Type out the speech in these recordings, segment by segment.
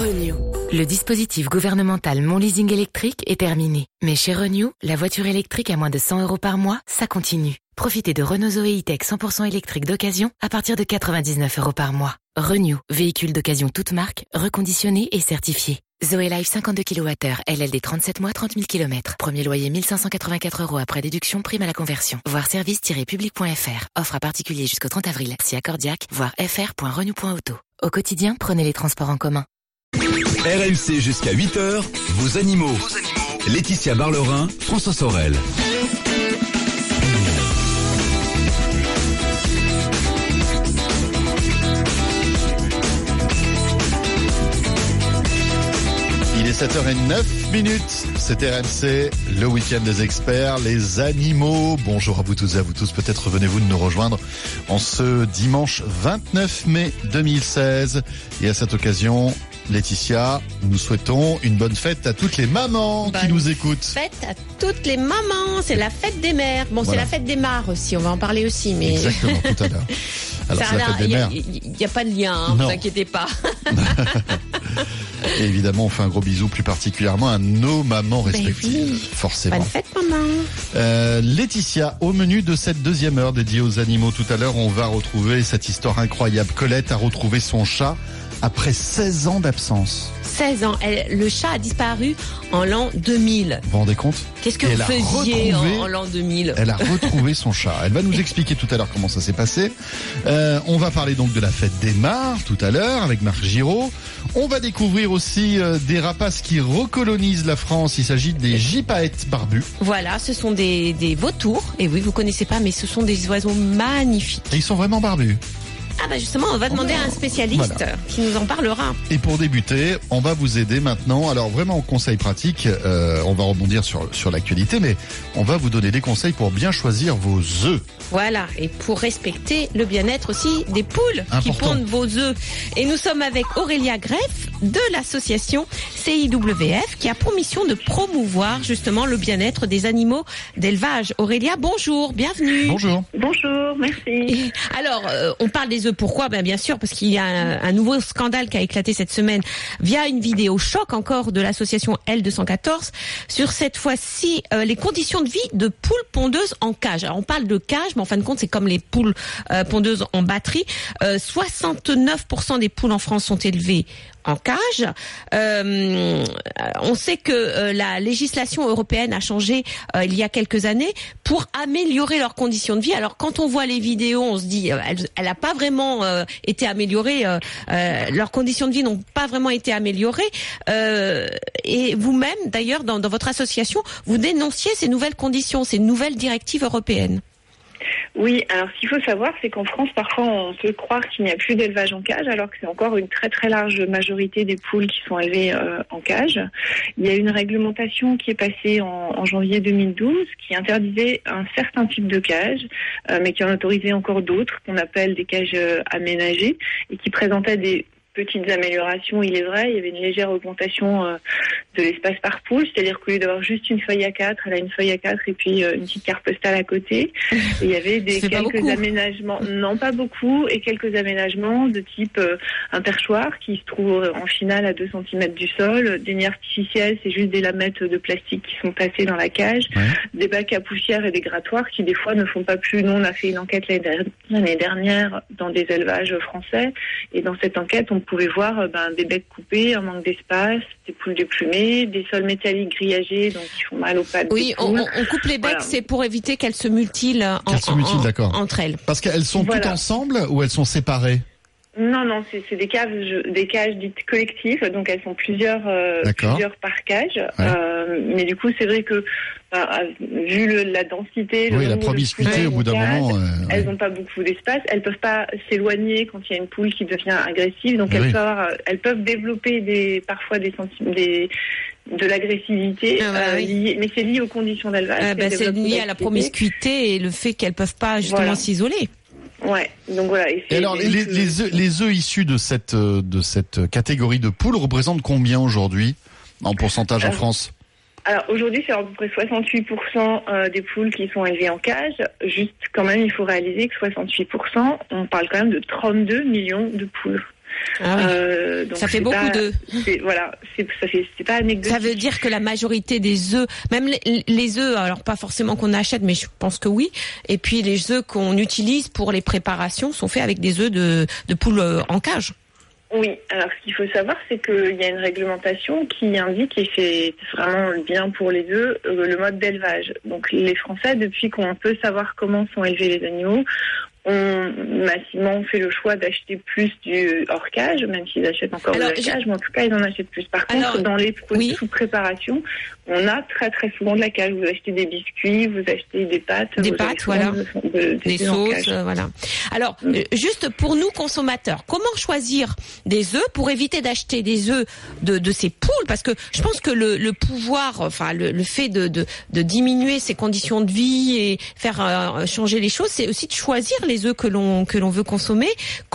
Renew. Le dispositif gouvernemental Mon Leasing électrique est terminé. Mais chez Renew, la voiture électrique à moins de 100 € par mois, ça continue. Profitez de Renault Zoé E-Tech 100% électrique d'occasion à partir de 99 € par mois. Renew, véhicule d'occasion toute marque, reconditionné et certifié. Zoé Life 52 kWh, LLD 37 mois, 30 000 km. Premier loyer 1584 € après déduction, prime à la conversion. Voir service-public.fr. Offre à particulier jusqu'au 30 avril. Si accordiaque, voir fr.renew.auto. Au quotidien, prenez les transports en commun. RMC jusqu'à 8h, vos animaux. Laetitia Barlerin, François Sorel. Il est 7h09, c'est RMC, le week-end des experts, les animaux. Bonjour à vous toutes et à vous tous, peut-être venez-vous de nous rejoindre en ce dimanche 29 mai 2016. Et à cette occasion, Laetitia, nous souhaitons une bonne fête à toutes les mamans qui nous écoutent. Fête à toutes les mamans, c'est la fête des mères. Bon, voilà. C'est la fête des mares aussi, on va en parler aussi. Mais... Exactement, tout à l'heure. Alors, c'est la fête des mères. Il n'y a pas de lien, hein, vous inquiétez pas. Et évidemment, on fait un gros bisou plus particulièrement à nos mamans respectives, oui. Forcément. Bonne fête, maman. Laetitia, au menu de cette deuxième heure dédiée aux animaux tout à l'heure, on va retrouver cette histoire incroyable. Colette a retrouvé son chat après 16 ans d'absence. 16 ans. Le chat a disparu en l'an 2000. Vous vous rendez compte ? Qu'est-ce que vous faisiez en l'an 2000 ? Elle a retrouvé son chat. Elle va nous expliquer tout à l'heure comment ça s'est passé. On va parler donc de la fête des mares tout à l'heure avec Marc Giraud. On va découvrir aussi des rapaces qui recolonisent la France. Il s'agit des gypaètes barbus. Voilà, ce sont des vautours. Et oui, vous connaissez pas, mais ce sont des oiseaux magnifiques. Et ils sont vraiment barbus. Ah bah justement, on va demander à un spécialiste qui nous en parlera. Et pour débuter, on va vous aider maintenant. Alors vraiment, conseil pratique, on va rebondir sur l'actualité, mais on va vous donner des conseils pour bien choisir vos œufs. Voilà, et pour respecter le bien-être aussi des poules qui pondent vos œufs. Et nous sommes avec Aurélia Greff de l'association CIWF qui a pour mission de promouvoir justement le bien-être des animaux d'élevage. Aurélia, bonjour, bienvenue. Bonjour. Bonjour, merci. Alors, on parle des œufs. Pourquoi ? Bien sûr, parce qu'il y a un nouveau scandale qui a éclaté cette semaine via une vidéo choc encore de l'association L214 sur cette fois-ci les conditions de vie de poules pondeuses en cage. Alors on parle de cage, mais en fin de compte c'est comme les poules pondeuses en batterie. 69% des poules en France sont élevées en cage. On sait que la législation européenne a changé il y a quelques années pour améliorer leurs conditions de vie. Alors quand on voit les vidéos, on se dit elle a pas vraiment été améliorée. Leurs conditions de vie n'ont pas vraiment été améliorées. Et vous-même, d'ailleurs, dans votre association, vous dénonciez ces nouvelles conditions, ces nouvelles directives européennes. Oui, alors ce qu'il faut savoir, c'est qu'en France, parfois, on peut croire qu'il n'y a plus d'élevage en cage, alors que c'est encore une très très large majorité des poules qui sont élevées en cage. Il y a une réglementation qui est passée en janvier 2012 qui interdisait un certain type de cage, mais qui en autorisait encore d'autres, qu'on appelle des cages aménagées, et qui présentaient des petites améliorations, il est vrai. Il y avait une légère augmentation de l'espace par poule, c'est-à-dire qu'au lieu d'avoir juste une feuille A4, elle a une feuille A4 et puis une petite carte postale à côté. Et il y avait quelques aménagements, non pas beaucoup, et quelques aménagements de type un perchoir qui se trouve en finale à 2 cm du sol, des nids artificiels, c'est juste des lamettes de plastique qui sont passées dans la cage, des bacs à poussière et des grattoirs qui des fois ne font pas plus. Nous, on a fait une enquête l'année dernière dans des élevages français, et dans cette enquête, on pouvait voir des becs coupés, un manque d'espace, des poules déplumées, des sols métalliques grillagés, donc qui font mal aux pattes. Oui, on coupe les becs, c'est pour éviter qu'elles se mutilent entre elles. Parce qu'elles sont toutes ensemble ou elles sont séparées ? Non, c'est des cages dites collectives, donc elles sont plusieurs par cage. Mais du coup, c'est vrai que vu la dentité, la promiscuité, au bout d'un moment, elles n'ont pas beaucoup d'espace. Elles peuvent pas s'éloigner quand il y a une poule qui devient agressive, donc elles peuvent développer parfois de l'agressivité, mais c'est lié aux conditions d'élevage. C'est lié à la promiscuité et le fait qu'elles peuvent pas justement s'isoler. Ouais, donc voilà. Et alors, les œufs issus de cette catégorie de poules représentent combien aujourd'hui, en pourcentage en France ? Alors aujourd'hui, c'est à peu près 68% des poules qui sont élevées en cage. Juste quand même, il faut réaliser que 68%, on parle quand même de 32 millions de poules. Ah oui. Donc ça fait beaucoup d'œufs. C'est pas anecdotique. Ça veut dire que la majorité des œufs, même les œufs, alors pas forcément qu'on achète, mais je pense que oui. Et puis les œufs qu'on utilise pour les préparations sont faits avec des œufs de poules en cage. Oui, alors ce qu'il faut savoir, c'est qu'il y a une réglementation qui indique, et c'est vraiment bien pour les œufs, le mode d'élevage. Donc les Français, depuis qu'on peut savoir comment sont élevés les animaux, ont massivement fait le choix d'acheter plus du hors cage, même s'ils achètent encore de la cage, mais en tout cas ils en achètent plus. Par contre, dans les produits sous préparation, on a très très souvent de la cage. Vous achetez des biscuits, vous achetez des pâtes, voilà, des sauces, voilà. Alors, juste pour nous consommateurs, comment choisir des œufs pour éviter d'acheter des œufs de ces poules? Parce que je pense que le pouvoir, enfin le fait de diminuer ces conditions de vie et faire changer les choses, c'est aussi de choisir les œufs que l'on veut consommer.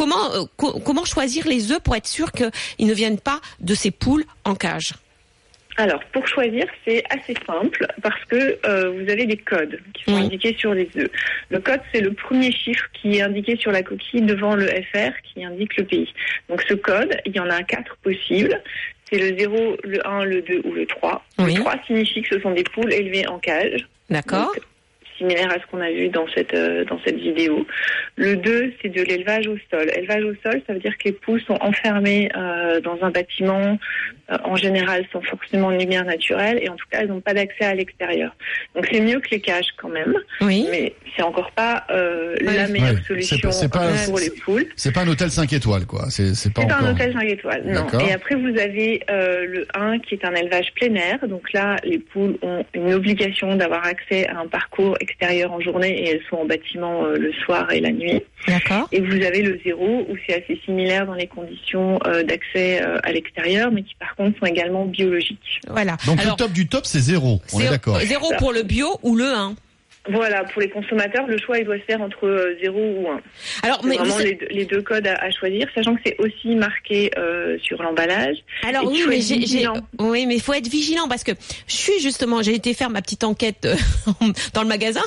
Comment choisir les œufs pour être sûr qu'ils ne viennent pas de ces poules en cage? Alors, pour choisir, c'est assez simple parce que vous avez des codes qui sont indiqués sur les œufs. Le code, c'est le premier chiffre qui est indiqué sur la coquille devant le FR qui indique le pays. Donc, ce code, il y en a 4 possibles. C'est le 0, le 1, le 2 ou le 3. Le 3 signifie que ce sont des poules élevées en cage. D'accord. Donc, similaire à ce qu'on a vu dans cette vidéo. Le 2, c'est de l'élevage au sol. Élevage au sol, ça veut dire que les poules sont enfermées dans un bâtiment, en général sans forcément de lumière naturelle, et en tout cas, elles n'ont pas d'accès à l'extérieur. Donc c'est mieux que les cages quand même, mais c'est encore pas la meilleure solution pour les poules. C'est pas un hôtel 5 étoiles, quoi. C'est pas un hôtel 5 étoiles, non. Et après, vous avez le 1 qui est un élevage plein air. Donc là, les poules ont une obligation d'avoir accès à un parcours extérieur en journée et elles sont en bâtiment le soir et la nuit. D'accord. Et vous avez le 0 où c'est assez similaire dans les conditions d'accès à l'extérieur, mais qui par contre sont également biologiques. Voilà. Donc le top du top, c'est 0. On est d'accord. 0 pour le bio ou le 1. Voilà, pour les consommateurs, le choix il doit se faire entre 0 ou 1. Alors, mais vraiment les deux codes à choisir, sachant que c'est aussi marqué sur l'emballage. Alors oui, mais mais il faut être vigilant parce que j'ai été faire ma petite enquête dans le magasin.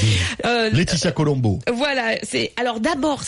Laetitia Colombo. Voilà, alors d'abord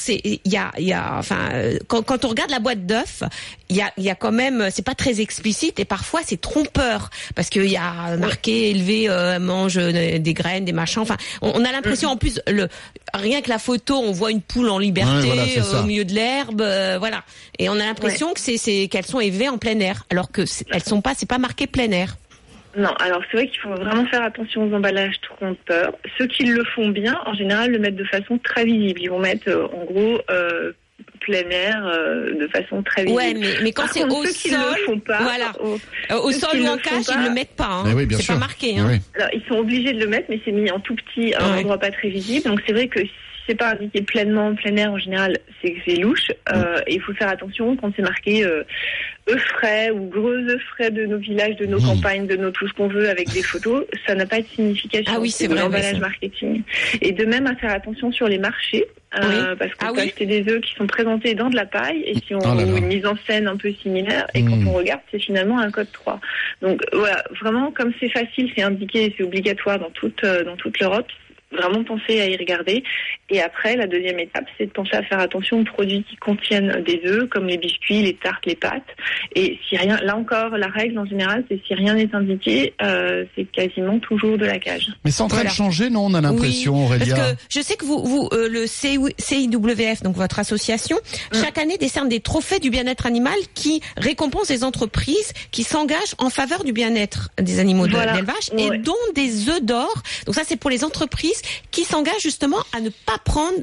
quand on regarde la boîte d'œufs, il y a quand même, c'est pas très explicite et parfois c'est trompeur parce qu'il y a marqué élevé mange des graines, des machins. Enfin, on a l'impression en plus rien que la photo, on voit une poule en liberté au milieu de l'herbe, voilà. Et on a l'impression que qu'elles sont élevées en plein air, alors que c'est pas marqué plein air. Non, alors c'est vrai qu'il faut vraiment faire attention aux emballages trompeurs. Ceux qui le font bien, en général, le mettent de façon très visible. Ils vont mettre en gros plein air de façon très visible. Ouais, mais quand c'est au sol, voilà, au sol ou en cage, ils le mettent pas. Hein. Oui, c'est pas marqué. Hein. Alors ils sont obligés de le mettre, mais c'est mis en tout petit, à un endroit pas très visible. Donc c'est vrai que si c'est pas indiqué pleinement en plein air, en général, c'est que c'est louche. Et il faut faire attention quand c'est marqué œufs frais ou gros œufs frais de nos villages, de nos campagnes, de nos tout ce qu'on veut avec des photos. Ça n'a pas de signification. Ah oui, c'est vrai. L'emballage marketing. Et de même à faire attention sur les marchés. Parce qu'on peut acheter des œufs qui sont présentés dans de la paille et qui ont une mise en scène un peu similaire et quand on regarde c'est finalement un code 3. Donc voilà, vraiment comme c'est facile, c'est indiqué et c'est obligatoire dans toute l'Europe, vraiment penser à y regarder. Et après, la deuxième étape, c'est de penser à faire attention aux produits qui contiennent des œufs, comme les biscuits, les tartes, les pâtes. Et si rien, là encore, la règle en général, c'est si rien n'est indiqué, c'est quasiment toujours de la cage. Mais c'est en train de changer, non? On a l'impression, Aurélia. Parce que je sais que vous le CIWF, donc votre association, chaque année décerne des trophées du bien-être animal qui récompensent les entreprises qui s'engagent en faveur du bien-être des animaux d'élevage et dont des œufs d'or. Donc ça, c'est pour les entreprises qui s'engagent justement à ne pas prendre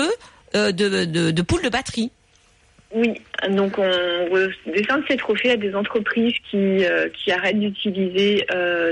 de poules de batterie. Oui, donc on décerne ces trophées à des entreprises qui arrêtent d'utiliser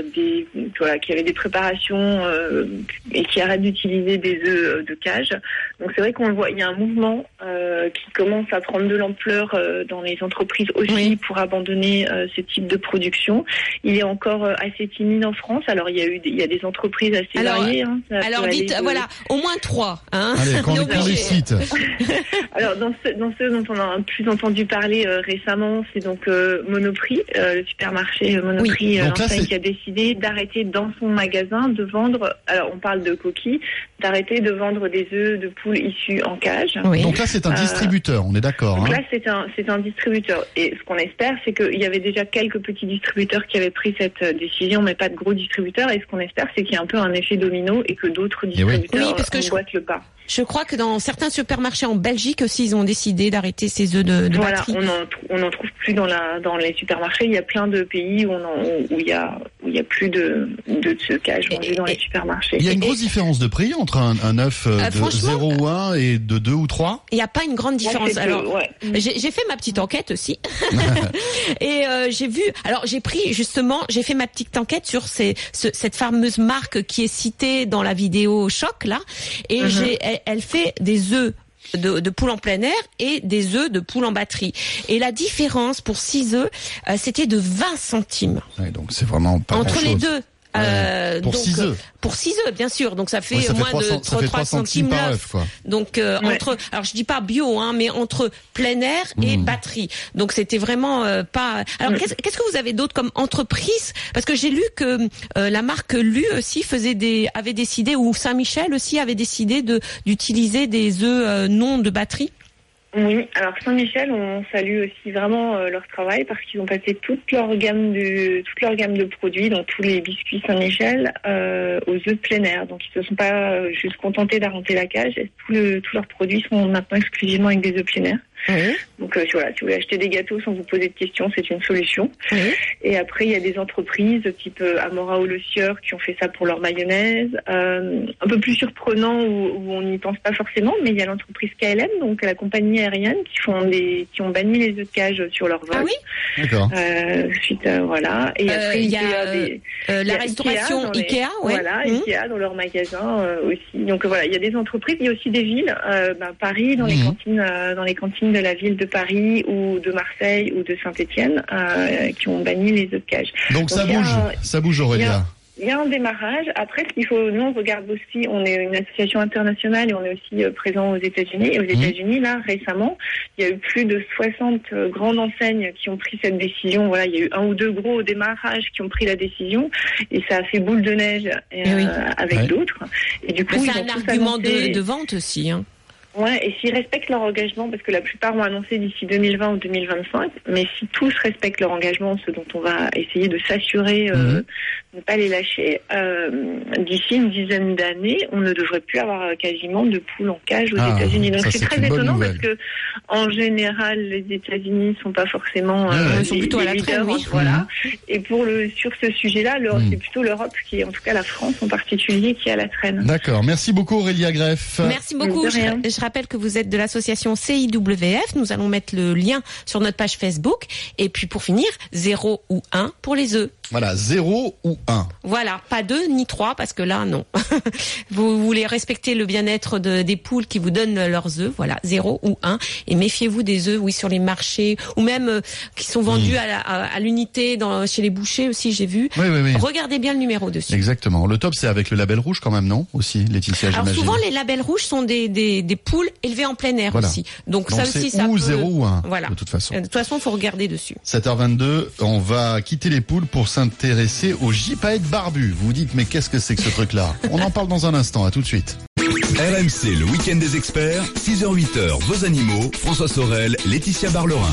qui avaient des préparations et qui arrêtent d'utiliser des œufs de cage. Donc c'est vrai qu'on le voit, il y a un mouvement qui commence à prendre de l'ampleur dans les entreprises aussi pour abandonner ce type de production. Il est encore assez timide en France. Alors il y a des entreprises assez variées. Alors dites au moins 3. Hein. Allez, qu'on les cite. Alors dans ceux dont on a a plus entendu parler récemment, c'est donc Monoprix, le supermarché Monoprix, l'enseigne qui a décidé d'arrêter dans son magasin de vendre, alors on parle de coquilles, d'arrêter de vendre des œufs de poules issus en cage. Oui. Donc là, c'est un distributeur, on est d'accord. Donc hein. là, c'est un distributeur. Et ce qu'on espère, c'est qu'il y avait déjà quelques petits distributeurs qui avaient pris cette décision, mais pas de gros distributeurs. Et ce qu'on espère, c'est qu'il y a un peu un effet domino et que d'autres distributeurs emboîtent le pas. Je crois que dans certains supermarchés en Belgique aussi, ils ont décidé d'arrêter ces œufs de batterie. On n'en trouve plus dans les supermarchés. Il y a plein de pays où il y a plus de cage vendus dans les supermarchés. Il y a une grosse différence de prix entre un œuf de 0 ou 1 et de 2 ou 3 ? Il n'y a pas une grande différence. Alors, j'ai fait ma petite enquête aussi. Et j'ai fait ma petite enquête sur cette fameuse marque qui est citée dans la vidéo Choc, là. Et elle fait des œufs de poules en plein air et des œufs de poules en batterie. Et la différence pour 6 œufs, c'était de 20 centimes. Ouais, donc c'est vraiment pas entre grand-chose. les deux. Pour 6 œufs. Pour 6 œufs, bien sûr. Donc ça fait moins 300, de 3 centimes par l'œuf. œuf, quoi. Donc alors je dis pas bio, mais entre plein air et batterie. Donc c'était vraiment pas. Alors qu'est-ce que vous avez d'autre comme entreprise ? Parce que j'ai lu que la marque Lu aussi avait décidé, ou Saint-Michel aussi avait décidé d'utiliser des œufs non de batterie. Oui, alors Saint-Michel, on salue aussi vraiment leur travail parce qu'ils ont passé toute leur gamme de produits, donc tous les biscuits Saint-Michel, aux œufs de plein air. Donc ils se sont pas juste contentés d'arrêter la cage. Tous leurs produits sont maintenant exclusivement avec des œufs plein air. Oui. Donc si vous voulez acheter des gâteaux sans vous poser de questions, c'est une solution. Oui. Et après, il y a des entreprises type Amora ou Le Sieur qui ont fait ça pour leur mayonnaise. Un peu plus surprenant où on n'y pense pas forcément, mais il y a l'entreprise KLM, donc la compagnie aérienne, qui ont banni les œufs de cage sur leur vol. Ah oui. D'accord. Voilà. Et après, il y a la restauration Ikea, Ikea dans leurs magasins aussi. Donc voilà, il y a des entreprises, il y a aussi des villes, Paris dans les cantines de la ville de Paris ou de Marseille ou de Saint-Étienne qui ont banni les œufs de cage. Donc ça bouge Aurélia. Il y a un démarrage. Après, ce qu'il faut, nous, on regarde aussi, on est une association internationale et on est aussi présent aux États-Unis. Et aux États-Unis, là, récemment, il y a eu plus de 60 grandes enseignes qui ont pris cette décision. Voilà, il y a eu 1 ou 2 gros démarrages qui ont pris la décision et ça a fait boule de neige avec d'autres. Et du coup, c'est un argument de vente aussi, hein. Ouais, et s'ils respectent leur engagement, parce que la plupart ont annoncé d'ici 2020 ou 2025, mais si tous respectent leur engagement, ce dont on va essayer de s'assurer ne pas les lâcher, d'ici une dizaine d'années, on ne devrait plus avoir quasiment de poules en cage aux États-Unis. Donc c'est très étonnant parce que en général, les États-Unis sont pas forcément ils sont plutôt à la traîne, oui. Voilà. Et sur ce sujet-là, c'est plutôt l'Europe qui est, en tout cas la France en particulier, qui est à la traîne. D'accord. Merci beaucoup Aurélia Greff. Merci beaucoup. Je rappelle que vous êtes de l'association CIWF. Nous allons mettre le lien sur notre page Facebook. Et puis pour finir, 0 ou 1 pour les œufs. Voilà, 0 ou 1. Voilà, pas 2 ni 3 parce que là, non. Vous voulez respecter le bien-être des poules qui vous donnent leurs œufs. Voilà, 0 ou 1. Et méfiez-vous des œufs, sur les marchés ou même qui sont vendus à l'unité chez les bouchers aussi, j'ai vu. Oui. Regardez bien le numéro dessus. Exactement. Le top, c'est avec le label rouge quand même, non ? Aussi, Laetitia, j'imagine. Alors souvent, les labels rouges sont des poules élevées en plein air aussi. Donc ça aussi, ça peut... 0 ou 1, voilà. de toute façon. De toute façon, il faut regarder dessus. 7h22, on va quitter les poules pour s'intéresser au gypaète barbu. Vous vous dites, mais qu'est-ce que c'est que ce truc-là ? On en parle dans un instant, à tout de suite. RMC, le week-end des experts, 6h-8h, vos animaux, François Sorel, Laetitia Barlerin.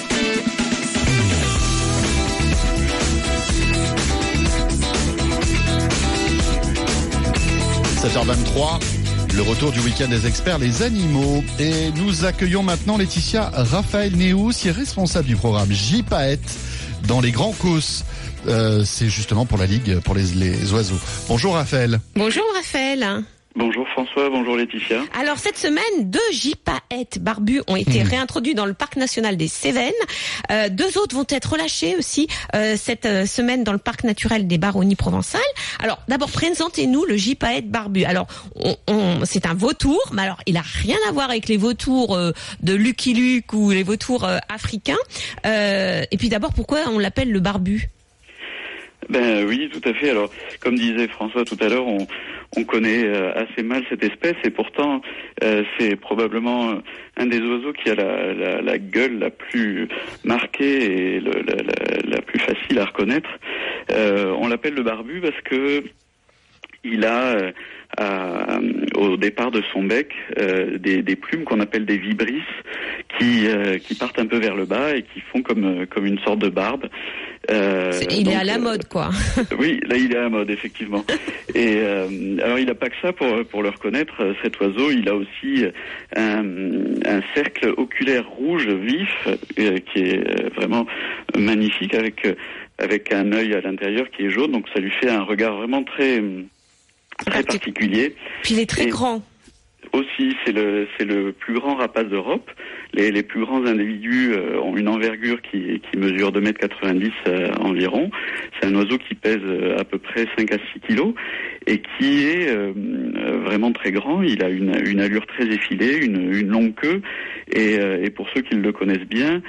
– 7h23, le retour du week-end des experts, les animaux. Et nous accueillons maintenant Laetitia Raphaël Néous, qui est responsable du programme gypaète dans les Grands Causses. C'est justement pour la Ligue pour les oiseaux. Bonjour Raphaël. Bonjour Raphaël. Bonjour François, bonjour Laetitia. Alors cette semaine, 2 gypaètes barbus ont été réintroduits dans le parc national des Cévennes. 2 autres vont être relâchés aussi cette semaine dans le parc naturel des Baronnies provençales. Alors d'abord, présentez-nous le gypaète barbu. Alors c'est un vautour, mais alors il a rien à voir avec les vautours de Lucky Luke ou les vautours africains. Et puis d'abord, pourquoi on l'appelle le barbu ? Ben oui, tout à fait. Alors, comme disait François tout à l'heure, on connaît assez mal cette espèce et pourtant c'est probablement un des oiseaux qui a la gueule la plus marquée et la plus facile à reconnaître. On l'appelle le barbu parce que il a au départ de son bec des plumes qu'on appelle des vibrisses qui partent un peu vers le bas et qui font comme une sorte de barbe. Il est à la mode, quoi. Oui, là il est à la mode, effectivement. Et alors il n'a pas que ça pour le reconnaître. Cet oiseau, il a aussi un cercle oculaire rouge vif qui est vraiment magnifique avec un œil à l'intérieur qui est jaune. Donc ça lui fait un regard vraiment très particulier. Puis il est très grand. Aussi, c'est le plus grand rapace d'Europe. Les plus grands individus ont une envergure qui mesure 2,90 m environ. C'est un oiseau qui pèse à peu près 5 à 6 kilos et qui est vraiment très grand. Il a une allure très effilée, une longue queue et pour ceux qui le connaissent bien,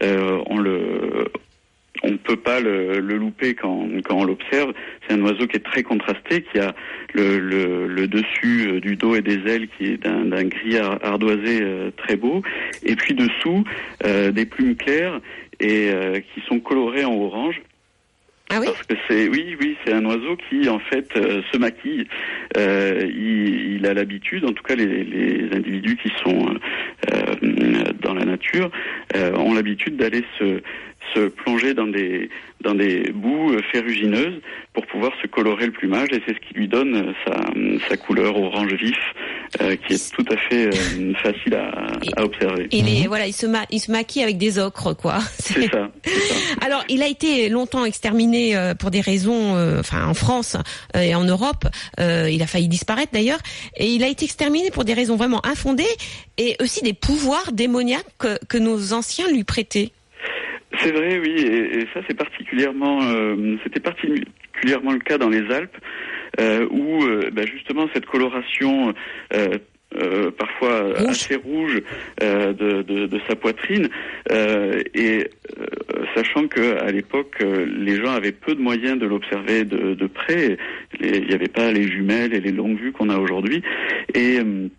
on ne peut pas le louper quand on l'observe. C'est un oiseau qui est très contrasté, qui a le dessus du dos et des ailes qui est d'un gris ardoisé très beau. Et puis dessous, des plumes claires et qui sont colorées en orange. Ah oui? Parce que c'est un oiseau qui en fait se maquille. Il a l'habitude, en tout cas les individus qui sont dans la nature ont l'habitude d'aller se plonger dans des boues ferrugineuses pour pouvoir se colorer le plumage et c'est ce qui lui donne sa couleur orange vif qui est tout à fait facile à observer. Il se maquille avec des ocres, quoi. C'est ça. Alors, il a été longtemps exterminé pour des raisons, en France et en Europe. Il a failli disparaître d'ailleurs. Et il a été exterminé pour des raisons vraiment infondées et aussi des pouvoirs démoniaques que nos anciens lui prêtaient. C'est vrai, oui, et ça c'était particulièrement le cas dans les Alpes, où justement cette coloration parfois rouge. Assez rouge de sa poitrine, sachant que à l'époque les gens avaient peu de moyens de l'observer de près, il n'y avait pas les jumelles et les longues vues qu'on a aujourd'hui, et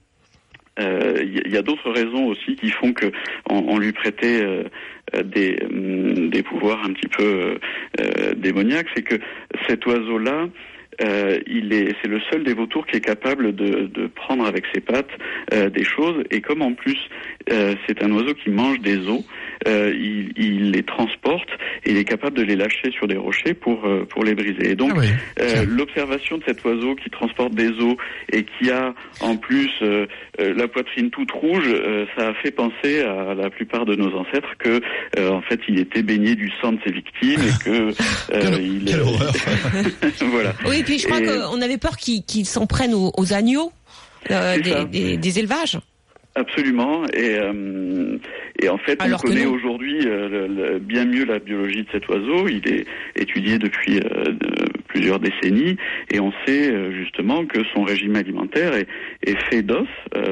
il y a d'autres raisons aussi qui font que on lui prêtait des pouvoirs un petit peu démoniaques. C'est que cet oiseau-là, c'est le seul des vautours qui est capable de prendre avec ses pattes des choses, et comme en plus c'est un oiseau qui mange des os, il les transporte et il est capable de les lâcher sur des rochers pour les briser. Et donc l'observation de cet oiseau qui transporte des os et qui a en plus la poitrine toute rouge, ça a fait penser à la plupart de nos ancêtres que en fait il était baigné du sang de ses victimes et que quelle horreur. Voilà. Oui, puis je crois qu'on avait peur qu'ils s'en prennent aux agneaux des élevages. Absolument, et en fait on connaît aujourd'hui bien mieux la biologie de cet oiseau. Il est étudié depuis plusieurs décennies et on sait justement que son régime alimentaire est fait d'os.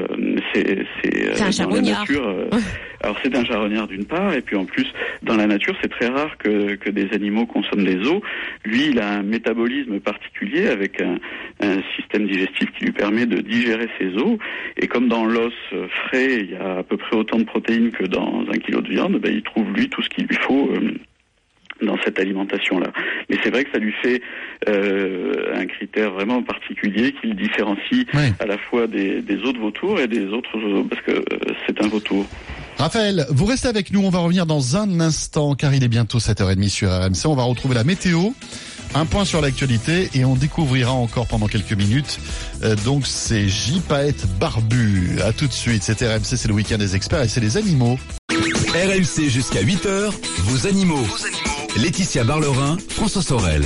C'est un charognard. Alors c'est un charognard d'une part, et puis en plus dans la nature c'est très rare que des animaux consomment des os. Lui il a un métabolisme particulier avec un système digestif qui lui permet de digérer ses os, et comme dans l'os frais il y a à peu près autant de protéines que dans 1 kilo de viande, il trouve lui tout ce qu'il lui faut dans cette alimentation-là. Mais c'est vrai que ça lui fait un critère vraiment particulier qui le différencie à la fois des autres vautours et des autres oiseaux, parce que c'est un vautour. Raphaël, vous restez avec nous, on va revenir dans un instant car il est bientôt 7h30 sur RMC. On va retrouver la météo, un point sur l'actualité et on découvrira encore pendant quelques minutes donc ces gypaètes barbus. À tout de suite, c'est RMC, c'est le week-end des experts et c'est les animaux. RMC jusqu'à 8h, vos animaux. Laetitia Barlerin, François Sorel.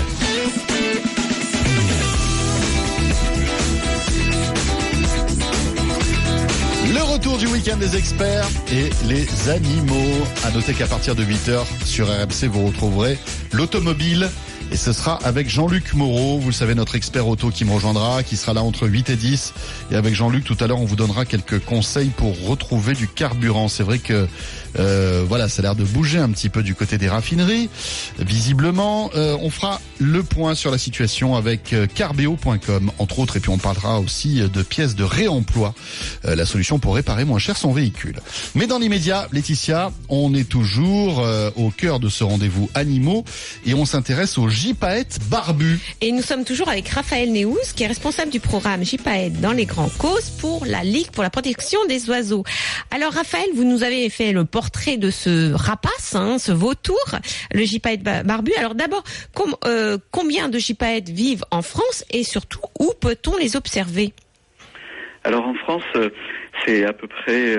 Le retour du week-end des experts et les animaux. À noter qu'à partir de 8h sur RMC, vous retrouverez l'automobile. Et ce sera avec Jean-Luc Moreau, vous le savez, notre expert auto qui me rejoindra, qui sera là entre 8 et 10. Et avec Jean-Luc, tout à l'heure, on vous donnera quelques conseils pour retrouver du carburant. C'est vrai que Voilà, ça a l'air de bouger un petit peu du côté des raffineries. Visiblement, on fera le point sur la situation avec Carbeo.com, entre autres, et puis on parlera aussi de pièces de réemploi, la solution pour réparer moins cher son véhicule. Mais dans l'immédiat, Laetitia, on est toujours au cœur de ce rendez-vous animaux et on s'intéresse aux gypaètes barbus. Et nous sommes toujours avec Raphaël Néouz, qui est responsable du programme gypaètes dans les grands causes pour la Ligue pour la protection des oiseaux. Alors Raphaël, vous nous avez fait le portrait de ce rapace, ce vautour, le gypaète barbu. Alors d'abord, combien de gypaètes vivent en France et surtout où peut-on les observer? Alors en France, c'est à peu près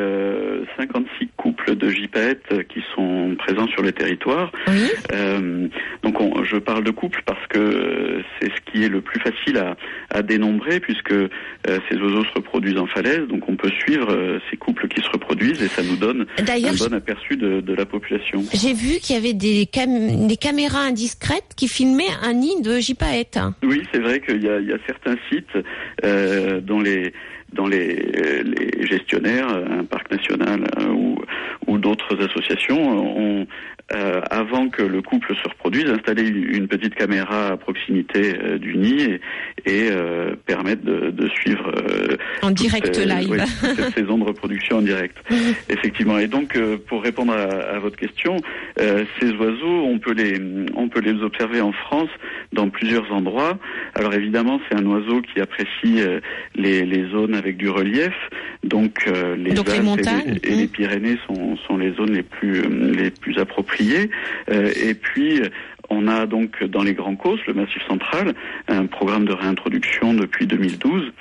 56 couples de gypaètes qui sont présents sur le territoire. Oui. Donc je parle de couples parce que c'est ce qui est le plus facile à dénombrer, puisque ces oiseaux se reproduisent en falaise, donc on peut suivre ces couples qui se reproduisent et ça nous donne un bon aperçu de la population. J'ai vu qu'il y avait des caméras indiscrètes qui filmaient un nid de gypaètes. Oui, c'est vrai qu'il y a certains sites dont les gestionnaires, un parc national ou d'autres associations ont, avant que le couple se reproduise, installé une petite caméra à proximité du nid et permettent de suivre en direct live cette saison de reproduction en direct. Effectivement. Et donc, pour répondre à votre question, ces oiseaux, on peut les observer en France dans plusieurs endroits. Alors évidemment, c'est un oiseau qui apprécie les zones avec du relief, donc les Alpes et les Pyrénées sont les zones les plus appropriées. Et puis on a donc dans les Grands Causses, le Massif central, un programme de réintroduction depuis 2012.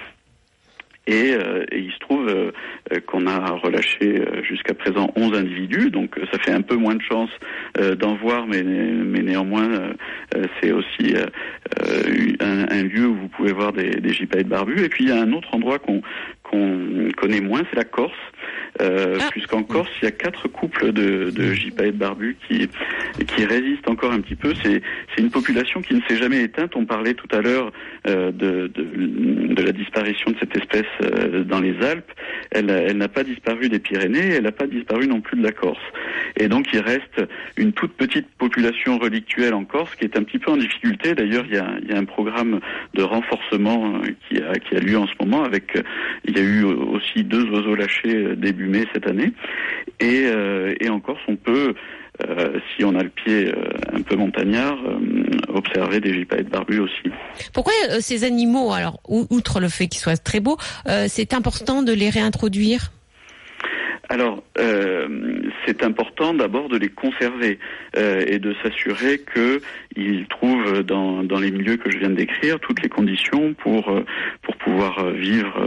Et il se trouve qu'on a relâché jusqu'à présent 11 individus, donc ça fait un peu moins de chance d'en voir, mais néanmoins c'est aussi un lieu où vous pouvez voir des gypaètes barbus. Et puis il y a un autre endroit qu'on connaît moins, c'est la Corse. Puisqu'en Corse, il y a 4 couples de gypaètes barbus qui résistent encore un petit peu. C'est une population qui ne s'est jamais éteinte. On parlait tout à l'heure de la disparition de cette espèce dans les Alpes. Elle n'a pas disparu des Pyrénées, elle n'a pas disparu non plus de la Corse. Et donc il reste une toute petite population relictuelle en Corse qui est un petit peu en difficulté. D'ailleurs, il y a un programme de renforcement qui a lieu en ce moment. Il y a eu aussi 2 oiseaux lâchés début mai cette année. Et en Corse, on peut, si on a le pied un peu montagnard, observer des gypaètes barbus aussi. Pourquoi ces animaux, alors outre le fait qu'ils soient très beaux, c'est important de les réintroduire ? Alors, c'est important d'abord de les conserver et de s'assurer qu'ils trouvent dans les milieux que je viens de décrire toutes les conditions pour pouvoir vivre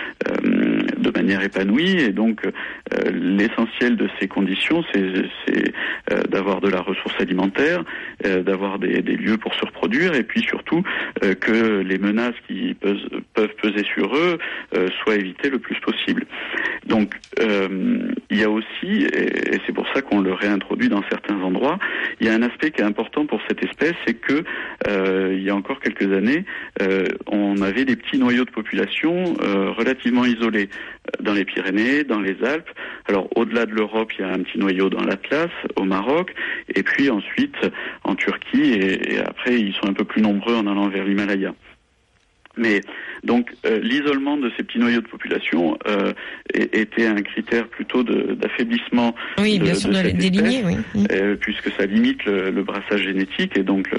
de manière épanouie. Et donc, l'essentiel de ces conditions, c'est d'avoir de la ressource alimentaire, d'avoir des lieux pour se reproduire, et puis surtout que les menaces qui peuvent peser sur eux soient évitées le plus possible. Donc, il y a aussi, et c'est pour ça qu'on le réintroduit dans certains endroits, il y a un aspect qui est important pour cette espèce, c'est que il y a encore quelques années, on avait des petits noyaux de population relativement isolés dans les Pyrénées, dans les Alpes. Alors au-delà de l'Europe, il y a un petit noyau dans l'Atlas, au Maroc, et puis ensuite en Turquie, et après ils sont un peu plus nombreux en allant vers l'Himalaya. Mais donc l'isolement de ces petits noyaux de population était un critère plutôt d'affaiblissement oui, bien sûr, des lignées, oui. Puisque ça limite le brassage génétique et donc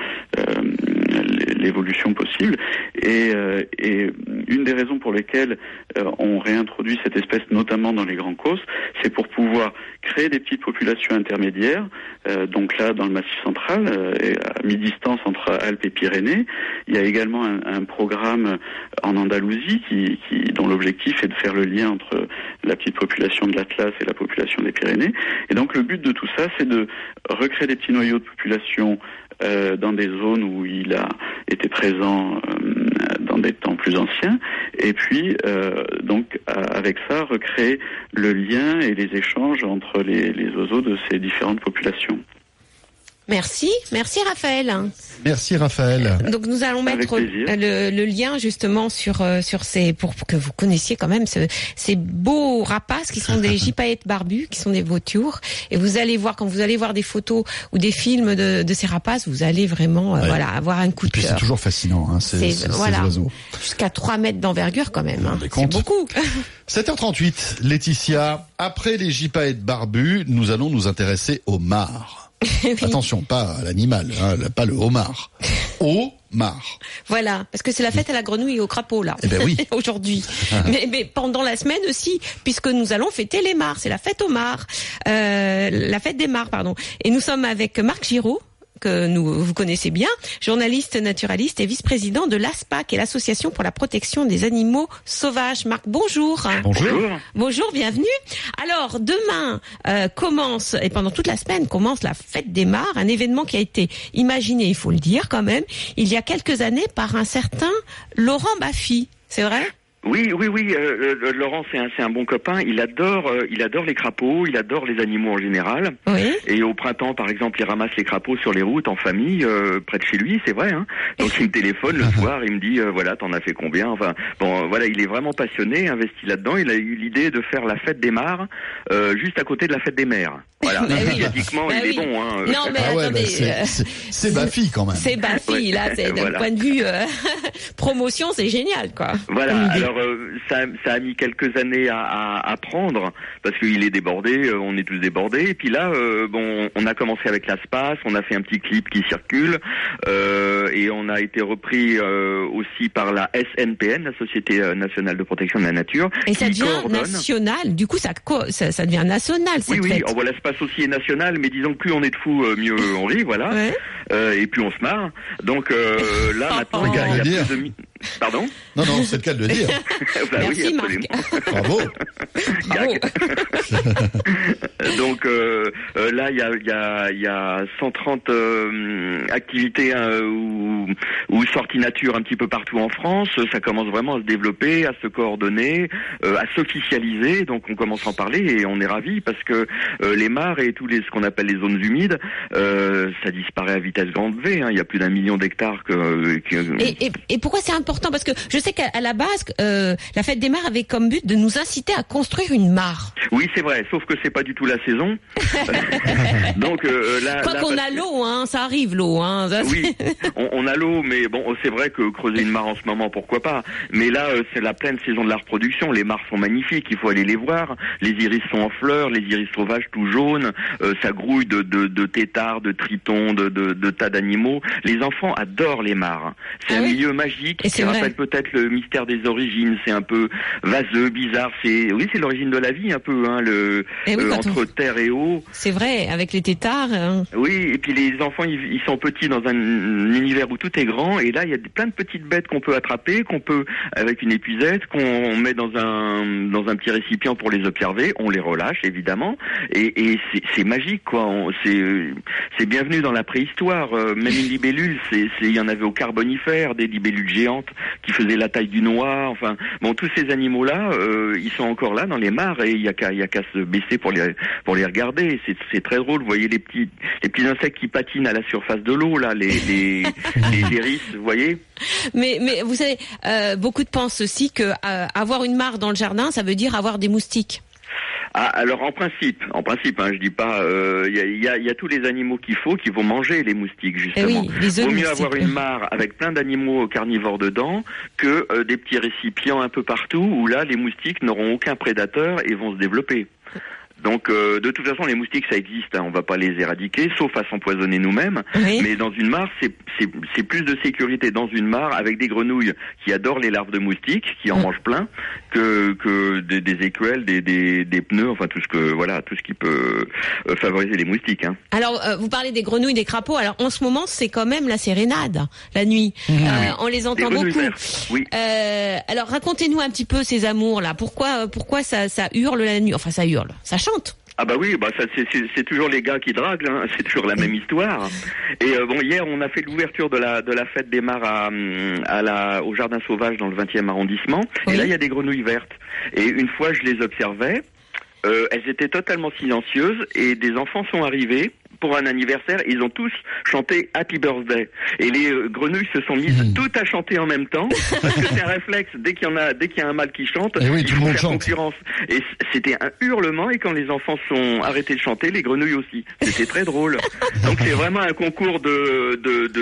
l'évolution possible. Et une des raisons pour lesquelles on réintroduit cette espèce, notamment dans les Grands Causses, c'est pour pouvoir créer des petites populations intermédiaires. Donc là, dans le Massif central, à mi-distance entre Alpes et Pyrénées, il y a également un programme en Andalousie dont l'objectif est de faire le lien entre la petite population de l'Atlas et la population des Pyrénées. Et donc le but de tout ça, c'est de recréer des petits noyaux de population dans des zones où il a été présent dans des temps plus anciens, et puis donc avec ça recréer le lien et les échanges entre les oiseaux de ces différentes populations. Merci Raphaël. Merci Raphaël. Donc nous allons mettre le lien justement sur ces pour que vous connaissiez quand même ces beaux rapaces qui sont des gypaètes barbus, qui sont des vautours. Et vous allez voir, quand vous allez voir des photos ou des films de ces rapaces, vous allez vraiment avoir un coup de cœur. C'est toujours fascinant, hein, ces oiseaux. Jusqu'à 3 mètres d'envergure quand même. Hein. C'est beaucoup. 7h38, Laetitia. Après les gypaètes barbus, nous allons nous intéresser aux mares. Oui. Attention, pas à l'animal, hein, pas le homard. Homard. Voilà, parce que c'est la fête à la grenouille et au crapaud là. Eh ben oui. Aujourd'hui. mais pendant la semaine aussi, puisque nous allons fêter les mares, c'est la fête aux mares, la fête des mares, pardon. Et nous sommes avec Marc Giraud, que vous connaissez bien, journaliste naturaliste et vice-président de l'ASPA, qui est l'association pour la protection des animaux sauvages. Marc, bonjour. Bonjour, bienvenue. Alors, demain commence, et pendant toute la semaine, commence la fête des mares, un événement qui a été imaginé, il faut le dire quand même, il y a quelques années par un certain Laurent Baffy. C'est vrai ? Oui. Laurent, c'est un bon copain. Il adore les crapauds. Il adore les animaux en général. Oui. Et au printemps, par exemple, il ramasse les crapauds sur les routes en famille, près de chez lui. C'est vrai. Hein. Donc il me téléphone le soir. Il me dit voilà, t'en as fait combien ? Enfin bon, voilà, il est vraiment passionné, investi là-dedans. Il a eu l'idée de faire la fête des mares juste à côté de la fête des mères. Voilà. Médiatiquement, il est bon. Hein. Non mais attendez, c'est Baffy quand même. C'est Baffy là. C'est d'un point de vue promotion, c'est génial quoi. Voilà. Alors ça a mis quelques années à prendre parce qu'il est débordé, on est tous débordés. Et puis là, on a commencé avec l'ASPAS, on a fait un petit clip qui circule et on a été repris aussi par la SNPN, la Société nationale de protection de la nature. Et ça devient national. Du coup, ça devient national. Cette fête. Oui. L'ASPAS aussi est national, mais disons que plus on est de fous, mieux on rit, voilà. Ouais. Et plus on se marre. Donc là maintenant, il y a plus de Pardon ? Non, c'est le cas de le dire. Merci, oui, absolument. Bravo. Donc là, il y a 130 activités ou sorties nature un petit peu partout en France. Ça commence vraiment à se développer, à se coordonner, à s'officialiser. Donc on commence à en parler et on est ravis parce que les mares et ce qu'on appelle les zones humides, ça disparaît à vitesse grande V. Hein. Il y a plus d'1 million d'hectares Et pourquoi c'est important ? Parce que je sais qu'à la base, la fête des mares avait comme but de nous inciter à construire une mare. Oui, c'est vrai, sauf que c'est pas du tout la saison. Donc là, qu'on a l'eau, hein, ça arrive l'eau. Hein, ça, oui, on a l'eau, mais bon, c'est vrai que creuser une mare en ce moment, pourquoi pas. Mais là, c'est la pleine saison de la reproduction. Les mares sont magnifiques, il faut aller les voir. Les iris sont en fleurs, les iris sauvages tout jaunes. Ça grouille de têtards, de tritons, de tas d'animaux. Les enfants adorent les mares. C'est un milieu magique. Et ça rappelle peut-être le mystère des origines. C'est un peu vaseux, bizarre. C'est l'origine de la vie un peu, hein, entre terre et eau. C'est vrai, avec les têtards. Hein. Oui, et puis les enfants, ils sont petits dans un univers où tout est grand. Et là, il y a plein de petites bêtes qu'on peut attraper, qu'on peut avec une épuisette, qu'on met dans un petit récipient pour les observer. On les relâche évidemment, et c'est magique quoi. C'est bienvenu dans la préhistoire. Même une libellule, il y en avait au Carbonifère, des libellules géantes qui faisaient la taille du noix. Enfin, bon, tous ces animaux-là, ils sont encore là dans les mares et il y a qu'à se baisser pour les regarder. C'est très drôle. Vous voyez les petits insectes qui patinent à la surface de l'eau là, les hérissent, vous voyez. Mais vous savez, beaucoup pensent aussi que avoir une mare dans le jardin, ça veut dire avoir des moustiques. Ah, alors en principe, hein, je dis pas, il y a tous les animaux qui vont manger les moustiques justement. Oui, les vaut mieux avoir une mare avec plein d'animaux carnivores dedans que des petits récipients un peu partout où là les moustiques n'auront aucun prédateur et vont se développer. Donc de toute façon les moustiques ça existe, hein, on va pas les éradiquer sauf à s'empoisonner nous-mêmes. Oui. Mais dans une mare c'est plus de sécurité dans une mare avec des grenouilles qui adorent les larves de moustiques, qui en mangent plein, que des écuelles, des pneus, enfin tout ce qui peut favoriser les moustiques. Hein. Alors vous parlez des grenouilles, des crapauds. Alors en ce moment c'est quand même la sérénade la nuit. On les entend beaucoup. Oui. Alors racontez-nous un petit peu ces amours là. Pourquoi ça hurle la nuit? Enfin ça hurle, ça chante. Ah bah oui, bah ça c'est toujours les gars qui draguent, hein. C'est toujours la même histoire. Et hier on a fait l'ouverture de la fête des mares au jardin sauvage dans le 20e arrondissement. Oui. Et là il y a des grenouilles vertes. Et une fois je les observais, elles étaient totalement silencieuses et des enfants sont arrivés. pour un anniversaire, ils ont tous chanté Happy Birthday. Et les grenouilles se sont mises toutes à chanter en même temps, parce que c'est un réflexe, dès qu'il y a un mâle qui chante, il faut faire concurrence. Et c'était un hurlement, et quand les enfants sont arrêtés de chanter, les grenouilles aussi. C'était très drôle. Donc c'est vraiment un concours de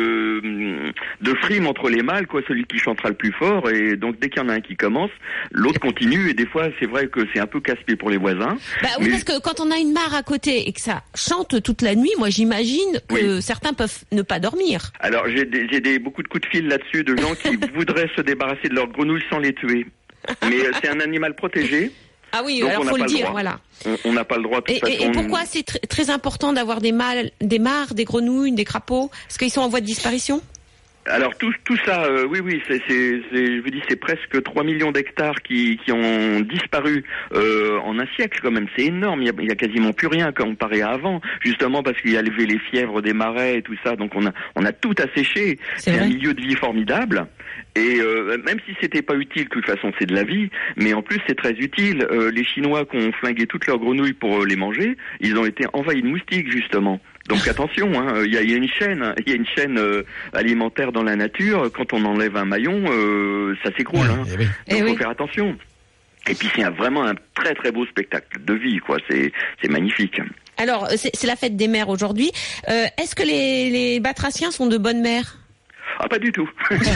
frime entre les mâles, quoi, celui qui chantera le plus fort, et donc dès qu'il y en a un qui commence, l'autre continue, et des fois c'est vrai que c'est un peu casse-pied pour les voisins. Oui, parce que quand on a une mare à côté et que ça chante toute la nuit, moi j'imagine que certains peuvent ne pas dormir. Alors j'ai beaucoup de coups de fil là-dessus de gens qui voudraient se débarrasser de leurs grenouilles sans les tuer. Mais c'est un animal protégé. Ah oui, alors faut le dire, voilà. On n'a pas le droit de toute façon. Et pourquoi c'est très important d'avoir des mares, des grenouilles, des crapauds? Est-ce qu'ils sont en voie de disparition? Alors tout ça, oui, je vous dis, c'est presque 3 millions d'hectares qui ont disparu en un siècle quand même. C'est énorme. Il y a quasiment plus rien comparé à avant, justement parce qu'il y a levé les fièvres des marais et tout ça. Donc on a tout asséché. C'est un milieu de vie formidable. Et même si c'était pas utile, de toute façon c'est de la vie, mais en plus c'est très utile. Les Chinois qui ont flingué toutes leurs grenouilles pour les manger, ils ont été envahis de moustiques justement. Donc attention, il y a une chaîne alimentaire dans la nature. Quand on enlève un maillon, ça s'écroule. Donc faut faire attention. Et puis c'est vraiment un très très beau spectacle de vie, quoi. C'est magnifique. Alors c'est la fête des mères aujourd'hui. Est-ce que les batraciens sont de bonnes mères? Ah, pas du tout.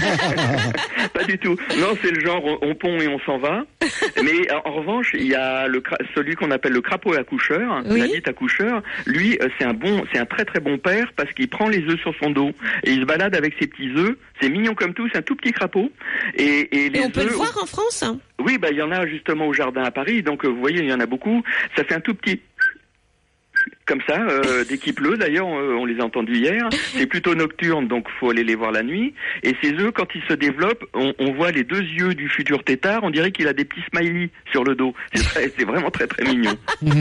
Pas du tout. Non, c'est le genre on pond et on s'en va. Mais en revanche, il y a celui qu'on appelle le crapaud accoucheur, l'adulte accoucheur. Lui, c'est un très très bon père parce qu'il prend les œufs sur son dos et il se balade avec ses petits œufs. C'est mignon comme tout, c'est un tout petit crapaud. Et on peut le voir en France? Oui, il y en a justement au jardin à Paris. Donc vous voyez, il y en a beaucoup. Ça fait un tout petit comme ça, dès qu'il pleut, d'ailleurs, on les a entendus hier. C'est plutôt nocturne, donc faut aller les voir la nuit. Et ces œufs, quand ils se développent, on voit les deux yeux du futur tétard. On dirait qu'il a des petits smileys sur le dos. C'est vraiment très très mignon.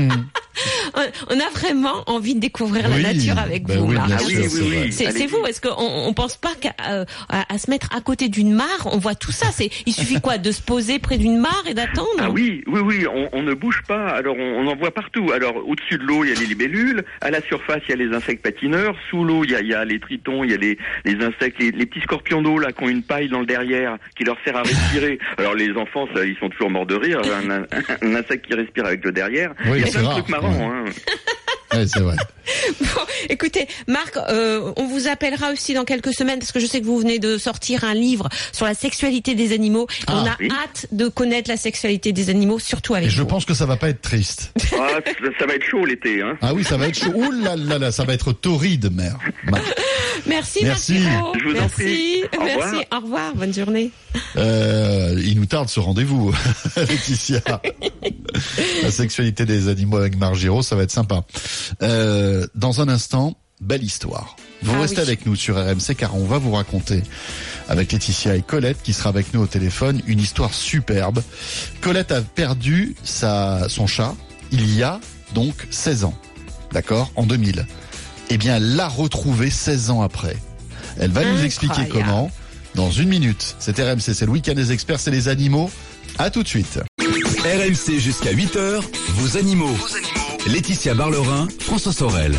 On a vraiment envie de découvrir la nature avec vous. Oui, oui. C'est vous. Est-ce qu'on pense pas à se mettre à côté d'une mare? On voit tout ça. Il suffit quoi, de se poser près d'une mare et d'attendre? Ah oui. On ne bouge pas. Alors on en voit partout. Alors au-dessus de l'eau, il y a les libellules. À la surface, il y a les insectes patineurs. Sous l'eau, il y a les tritons, il y a les insectes, les petits scorpions d'eau là qui ont une paille dans le derrière qui leur sert à respirer. Alors les enfants, ils sont toujours morts de rire. Un insecte qui respire avec le derrière. Oui, il y a plein de trucs marrants. Oui, c'est vrai. Bon, écoutez, Marc, on vous appellera aussi dans quelques semaines parce que je sais que vous venez de sortir un livre sur la sexualité des animaux. On a hâte de connaître la sexualité des animaux, surtout avec vous. Je pense que ça va pas être triste. Ça va être chaud l'été. Ah oui, ça va être chaud. Ouh là, ça va être torride, mère. Merci. Je vous en prie. Merci. Au revoir. Bonne journée. Il nous tarde ce rendez-vous, Laetitia. La sexualité des animaux avec Marc Giraud, ça va être sympa. Dans un instant, belle histoire. Vous restez avec nous sur RMC car on va vous raconter avec Laetitia et Colette qui sera avec nous au téléphone une histoire superbe. Colette a perdu son chat il y a donc 16 ans. D'accord? En 2000. Eh bien, elle l'a retrouvé 16 ans après. Elle va nous expliquer comment dans une minute. C'est RMC, c'est le week-end des experts, c'est les animaux. À tout de suite. RMC jusqu'à 8h, vos animaux. Laetitia Barlerin, François Sorel.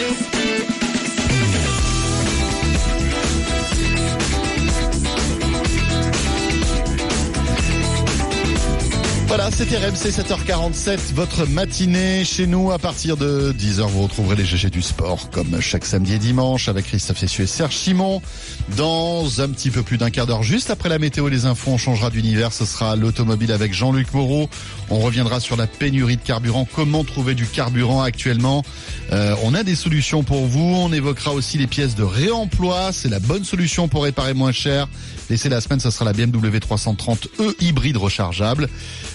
Voilà, c'était RMC 7h47, votre matinée chez nous. À partir de 10h, vous retrouverez les GG du sport, comme chaque samedi et dimanche, avec Christophe Cessieux et Serge Simon. Dans un petit peu plus d'un quart d'heure, juste après la météo et les infos, on changera d'univers. Ce sera l'automobile avec Jean-Luc Moreau. On reviendra sur la pénurie de carburant. Comment trouver du carburant actuellement? On a des solutions pour vous. On évoquera aussi les pièces de réemploi. C'est la bonne solution pour réparer moins cher. Laissez la semaine, ça sera la BMW 330e hybride rechargeable.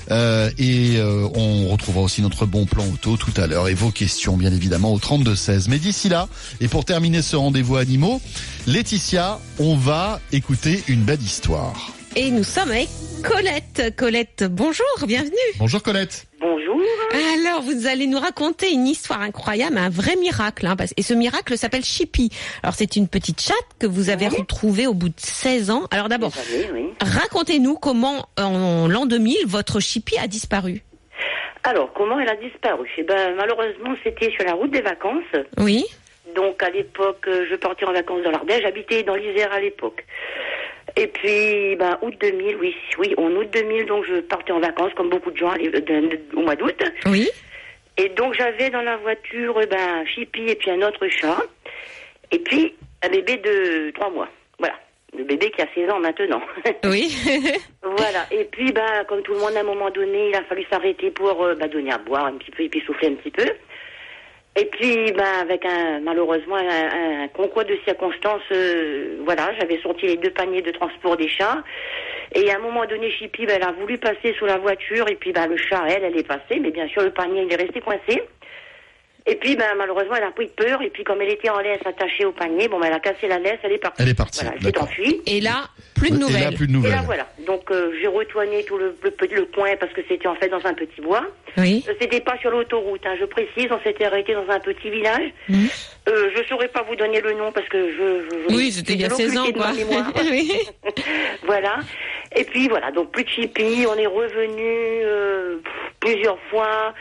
On retrouvera aussi notre bon plan auto tout à l'heure et vos questions bien évidemment au 32-16. Mais d'ici là, et pour terminer ce rendez-vous animaux, Laetitia, on va écouter une belle histoire. Et nous sommes avec Colette. Colette, bonjour, bienvenue. Bonjour Colette. Bonjour. Alors, vous allez nous raconter une histoire incroyable, un vrai miracle. Et ce miracle s'appelle Chippy. Alors, c'est une petite chatte que vous avez retrouvée au bout de 16 ans. Alors d'abord, racontez-nous comment, en l'an 2000, votre Chippy a disparu. Alors, comment elle a disparu? Malheureusement, c'était sur la route des vacances. Oui. Donc à l'époque, je partais en vacances dans l'Ardèche, j'habitais dans l'Isère à l'époque. Et puis, août 2000, oui, en août 2000, donc je partais en vacances comme beaucoup de gens au mois d'août. Oui. Et donc j'avais dans la voiture Chippy et puis un autre chat. Et puis un bébé de 3 mois. Voilà. Le bébé qui a 16 ans maintenant. Oui. Voilà. Et puis, comme tout le monde, à un moment donné, il a fallu s'arrêter pour donner à boire un petit peu et puis souffler un petit peu. Et puis, avec malheureusement un concours de circonstances, j'avais sorti les 2 paniers de transport des chats. Et à un moment donné, Chippy, elle a voulu passer sous la voiture. Et puis, le chat, elle est passée. Mais bien sûr, le panier, il est resté coincé. Et puis, malheureusement, elle a pris peur. Et puis, comme elle était en laisse attachée au panier, elle a cassé la laisse, elle est partie. Voilà, elle s'est enfuie. Et là, plus de nouvelles. Et là, voilà. Donc, j'ai retourné tout le coin parce que c'était en fait dans un petit bois. Oui. C'était pas sur l'autoroute, je précise. On s'était arrêté dans un petit village. Je saurais pas vous donner le nom parce que oui, c'était il y a 16 ans, quoi. Oui. Voilà. Et puis, voilà. Donc, plus de Chippy. On est revenu plusieurs fois.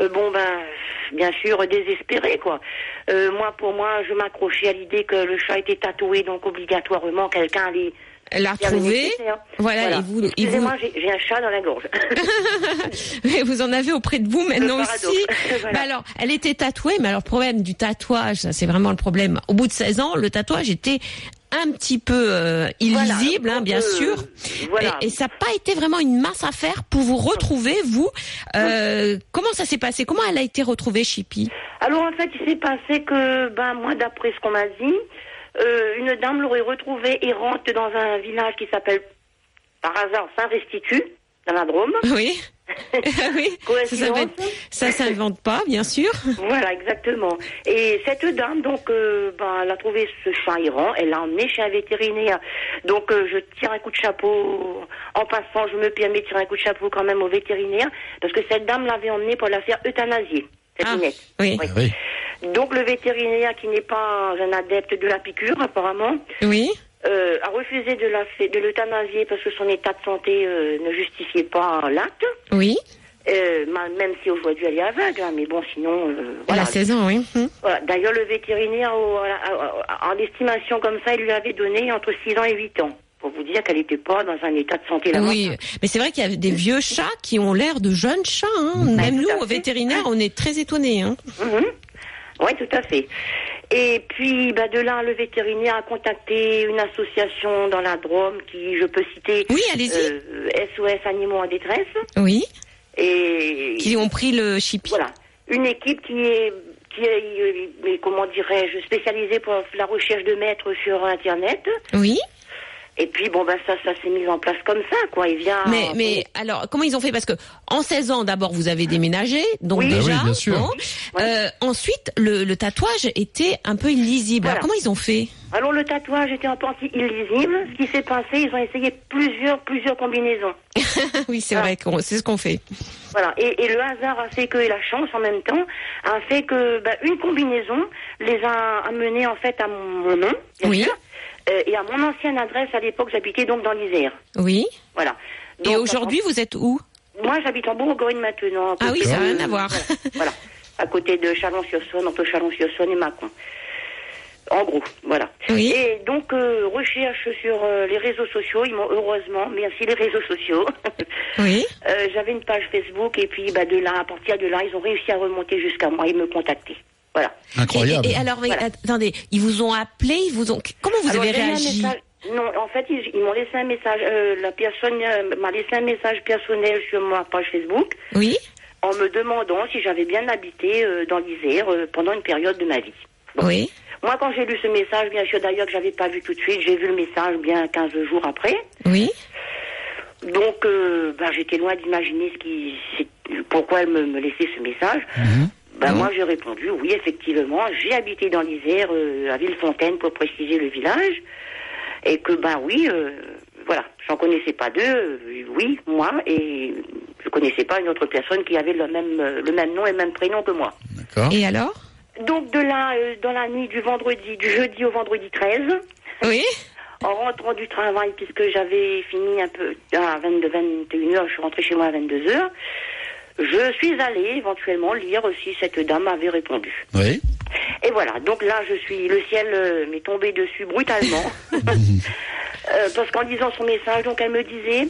Bien sûr, désespéré, quoi. Pour moi, je m'accrochais à l'idée que le chat était tatoué, donc obligatoirement, quelqu'un allait l'a retrouvé. Voilà. Excusez-moi, j'ai un chat dans la gorge. Mais vous en avez auprès de vous maintenant aussi. Voilà. Alors, elle était tatouée, mais alors, le problème du tatouage, ça, c'est vraiment le problème. Au bout de 16 ans, le tatouage était un petit peu illisible, bien sûr. Voilà. Et ça n'a pas été vraiment une mince affaire pour vous retrouver, vous. Comment ça s'est passé? Comment elle a été retrouvée, Chippy? Alors, en fait, il s'est passé que, moi, d'après ce qu'on m'a dit, une dame l'aurait retrouvée errante dans un village qui s'appelle, par hasard, Saint-Restitut, dans la Drôme. Oui. Oui. Ça s'invente pas, bien sûr. Voilà, exactement. Et cette dame, donc, elle a trouvé ce chat errant, elle l'a emmené chez un vétérinaire. Donc, je tire un coup de chapeau, en passant, je me permets de tirer un coup de chapeau quand même au vétérinaire, parce que cette dame l'avait emmené pour la faire euthanasier. Oui. Oui. Donc, le vétérinaire, qui n'est pas un adepte de la piqûre, apparemment, oui. A refusé de l'euthanasier parce que son état de santé ne justifiait pas l'acte. Oui. Même si aujourd'hui elle est aveugle, mais bon, sinon... Elle a 16 ans, oui. Voilà. D'ailleurs, le vétérinaire, en estimation comme ça, il lui avait donné entre 6 ans et 8 ans. Pour vous dire qu'elle n'était pas dans un état de santé lamentable. Oui, mais c'est vrai qu'il y a des vieux chats qui ont l'air de jeunes chats. Même nous, au vétérinaire, on est très étonnés. Oui, tout à fait. Et puis, de là, le vétérinaire a contacté une association dans la Drôme qui, je peux citer... Oui, allez-y. SOS Animaux en détresse. Oui. Et... qui ont pris le Chippy. Voilà. Une équipe qui est comment dirais-je, spécialisée pour la recherche de maîtres sur Internet. Oui. Et puis, ça s'est mis en place comme ça, quoi. Il vient... Mais alors, comment ils ont fait? Parce que, en 16 ans, d'abord, vous avez déménagé. Donc, déjà. Oui, bien sûr. Ensuite, le tatouage était un peu illisible. Voilà. Alors, comment ils ont fait? Alors, le tatouage était en partie illisible. Ce qui s'est passé, ils ont essayé plusieurs combinaisons. Oui, c'est vrai, c'est ce qu'on fait. Voilà. Et le hasard a fait que, et la chance en même temps, a fait que, une combinaison les a amenés, en fait, à mon nom. Bien sûr. Et à mon ancienne adresse, à l'époque, j'habitais donc dans l'Isère. Oui. Voilà. Donc, et aujourd'hui, vous êtes où? Moi, j'habite en Bourgogne maintenant. Ah oui, ça n'a rien à voir. Voilà. À côté de Chalon-sur-Saône, entre Chalon-sur-Saône et Mâcon. En gros, voilà. Oui. Et donc, recherche sur les réseaux sociaux, ils m'ont heureusement, merci les réseaux sociaux. Oui. J'avais une page Facebook et puis de là, à partir de là, ils ont réussi à remonter jusqu'à moi et me contacter. Voilà. Incroyable. Et alors, voilà. Attendez, ils vous ont appelé, comment vous avez réagi? Non, en fait, ils m'ont laissé un message. La personne m'a laissé un message personnel sur ma page Facebook. Oui. En me demandant si j'avais bien habité dans l'Isère pendant une période de ma vie. Bon. Oui. Moi, quand j'ai lu ce message, bien sûr, d'ailleurs, que j'avais pas vu tout de suite, j'ai vu le message bien 15 jours après. Oui. Donc, j'étais loin d'imaginer pourquoi elle me laissait ce message. Moi, j'ai répondu, oui, effectivement, j'ai habité dans l'Isère, à Villefontaine, pour préciser le village, et que, voilà, j'en connaissais pas deux, oui, moi, et je connaissais pas une autre personne qui avait le même nom et le même prénom que moi. D'accord. Et alors? Donc, de là, dans la nuit du jeudi au vendredi 13. Oui. En rentrant du travail, puisque j'avais fini un peu à 21h, je suis rentrée chez moi à 22h. Je suis allée éventuellement lire si cette dame avait répondu. Oui. Et Et voilà, donc là, le ciel m'est tombé dessus brutalement. Parce qu'en lisant son message, donc elle me disait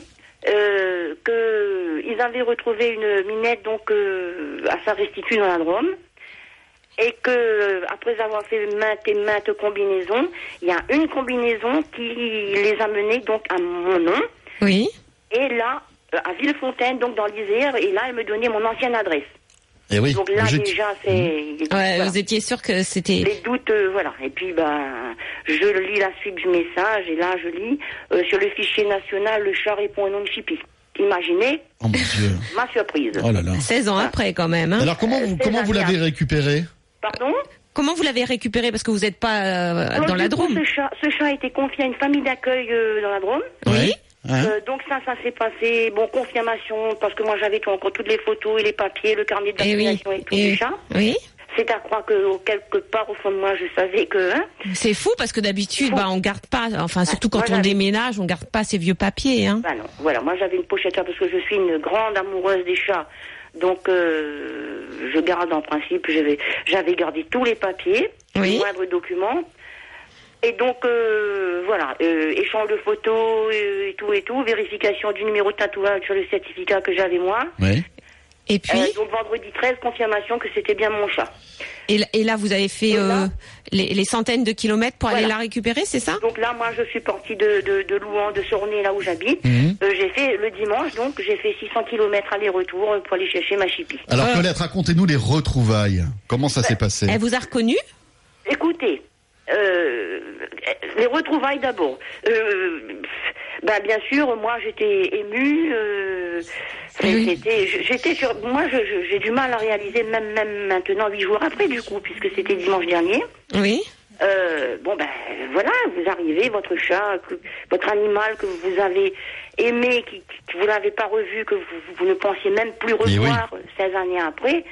qu'ils avaient retrouvé une minette donc à sa restitue dans la Drôme. Et que après avoir fait maintes et maintes combinaisons, il y a une combinaison qui les a menés donc à mon nom. Oui. Et là, à Villefontaine, donc dans l'Isère, et là, elle me donnait mon ancienne adresse. Et oui. Donc là, déjà, voilà. Vous étiez sûr que c'était... Les doutes, voilà. Et puis, je lis la suite du message, et là, je lis, sur le fichier national, le chat répond au nom de Chippy. Imaginez, oh mon Dieu, ma surprise. Oh là là. 16 ans après, quand même. Hein. Alors, comment vous l'avez récupéré? Pardon? Comment vous l'avez récupéré? Parce que vous n'êtes pas dans la Drôme. Ce chat a été confié à une famille d'accueil dans la Drôme. Oui. Donc ça s'est passé, confirmation, parce que moi j'avais encore toutes les photos et les papiers, le carnet de vaccination et tout du chat. Oui. C'est à croire que quelque part au fond de moi je savais que... C'est fou parce que d'habitude on garde pas, enfin surtout quand on déménage, on garde pas ces vieux papiers. Hein. Non, voilà, moi j'avais une pochette parce que je suis une grande amoureuse des chats. Donc je garde en principe, j'avais gardé tous les papiers, les moindres documents. Et donc, voilà, échange de photos et tout, vérification du numéro de tatouage sur le certificat que j'avais moi. Oui. Et puis donc vendredi 13, confirmation que c'était bien mon chat. Et là, vous avez fait les centaines de kilomètres pour aller la récupérer, c'est ça? Donc là, moi, je suis partie de Louan, de Sornay, là où j'habite. J'ai fait le dimanche, donc j'ai fait 600 kilomètres aller-retour pour aller chercher ma Chippy. Alors Colette, racontez-nous les retrouvailles. Comment ça s'est passé? Elle vous a reconnu? Écoutez, les retrouvailles d'abord. Bien sûr, moi j'étais émue. Moi j'ai du mal à réaliser même maintenant 8 jours après du coup, puisque c'était dimanche dernier. Oui. Voilà, vous arrivez, votre chat, votre animal que vous avez aimé, que vous n'avez pas revu, que vous ne pensiez même plus revoir 16 années après.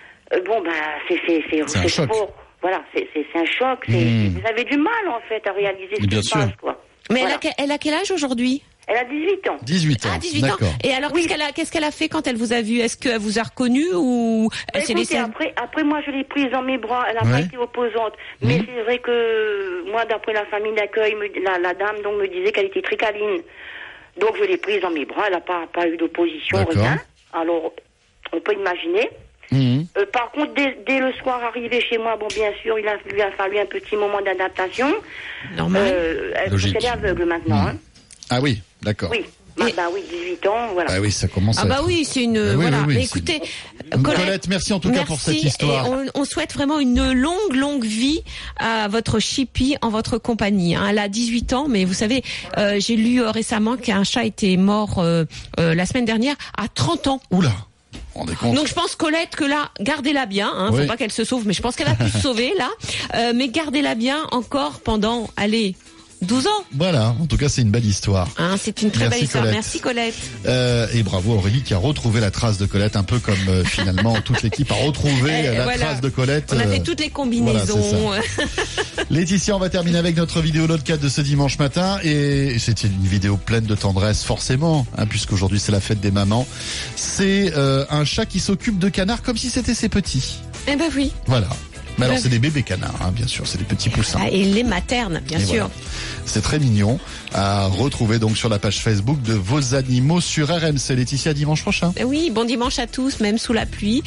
C'est un choc. fort. Voilà, c'est un choc. Vous avez du mal, en fait, à réaliser ce qui se passe, quoi. Mais voilà. elle a quel âge aujourd'hui? Elle a 18 ans. 18 ans. Ah, 18 ans. Et alors, qu'est-ce qu'elle a fait quand elle vous a vu? Est-ce qu'elle vous a reconnu ou elle s'est laissée... Après, moi, je l'ai prise dans mes bras. Elle n'a pas été opposante. Mais c'est vrai que, moi, d'après la famille d'accueil, la dame donc me disait qu'elle était très câline. Donc, je l'ai prise dans mes bras. Elle n'a pas eu d'opposition, rien. Alors, on peut imaginer. Par contre, dès le soir arrivé chez moi, bien sûr, il lui a fallu un petit moment d'adaptation. Normal. Elle est aveugle maintenant. Ah oui, d'accord. Oui. Oui, 18 ans, voilà. Ah oui, ça commence à oui, c'est une... voilà. Mais écoutez, Colette, merci en tout cas pour cette histoire. Et on souhaite vraiment une longue vie à votre Chippy en votre compagnie. Elle a 18 ans, mais vous savez, j'ai lu récemment qu'un chat était mort la semaine dernière à 30 ans. Oula. Donc je pense, Colette, que là, gardez-la bien. Faut pas qu'elle se sauve, mais je pense qu'elle a pu se sauver là. Mais gardez-la bien encore pendant, 12 ans. Voilà, en tout cas c'est une belle histoire. C'est une très belle histoire. Colette. Merci Colette. Et bravo Aurélie qui a retrouvé la trace de Colette, un peu comme finalement toute l'équipe a retrouvé la trace de Colette. On a fait toutes les combinaisons. Voilà, Laetitia, on va terminer avec notre vidéo Lotcat de ce dimanche matin. Et c'était une vidéo pleine de tendresse forcément, puisqu'aujourd'hui c'est la fête des mamans. C'est un chat qui s'occupe de canards comme si c'était ses petits. Oui. Voilà. Mais alors c'est des bébés canards, bien sûr, c'est des petits poussins. Et les maternes, bien sûr. Voilà. C'est très mignon. À retrouver donc sur la page Facebook de Vos Animaux sur RMC. Laetitia, dimanche prochain. Oui, bon dimanche à tous, même sous la pluie.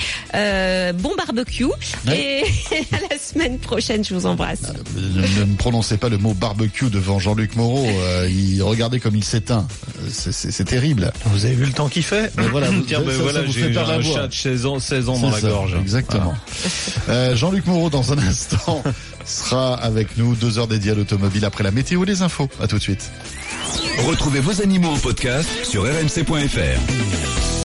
Bon barbecue. Et à la semaine prochaine, je vous embrasse. Ne prononcez pas le mot barbecue devant Jean-Luc Moreau. Regardez comme il s'éteint. C'est terrible. Vous avez vu le temps qu'il fait? Mais voilà, j'ai eu un chat de 16 ans dans la gorge. Exactement. Voilà. Jean-Luc Moreau dans un instant sera avec nous, 2 heures dédiées à l'automobile après la météo et les infos. À tout de suite. Retrouvez vos animaux en podcast sur rmc.fr.